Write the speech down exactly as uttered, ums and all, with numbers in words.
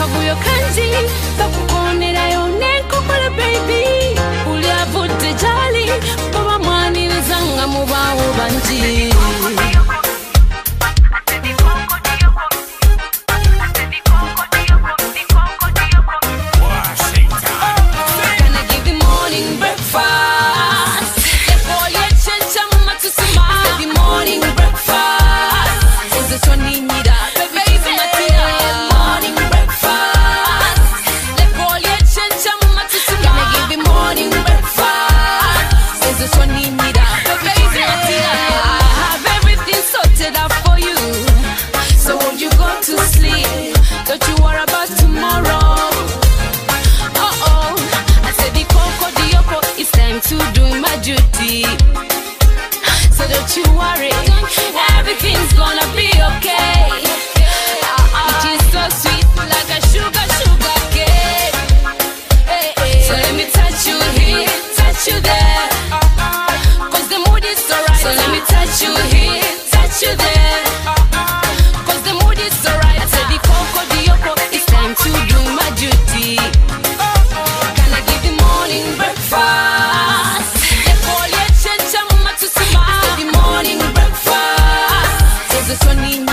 akavuyo kanji bakukonerayo nenkokole baby ulyavudde jali baba mwanilizanga mubawo banji so don't you worry, everything's gonna be okay. It is so sweet, like a sugar, sugar cake. Hey, hey. So let me touch you here, touch you there, cause the mood is so right. So let me touch you here, touch you there, cause the mood is so right. I said the coco, the yoko, it's time to do my duty. Can I give the morning breakfast? The morning breakfast is a sunny